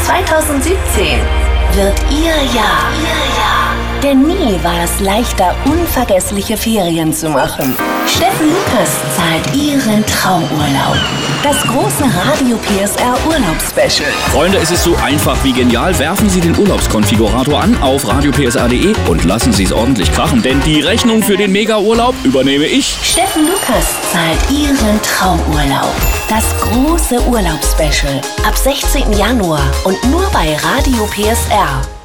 2017 wird Ihr Jahr. Denn nie war es leichter, unvergessliche Ferien zu machen. Steffen Lukas zahlt Ihren Traumurlaub. Das große Radio PSR Urlaubsspecial. Freunde, es ist so einfach wie genial. Werfen Sie den Urlaubskonfigurator an auf radiopsr.de und lassen Sie es ordentlich krachen, denn die Rechnung für den Mega-Urlaub übernehme ich. Steffen Lukas zahlt Ihren Traumurlaub. Das große Urlaubsspecial ab 16. Januar und nur bei Radio PSR.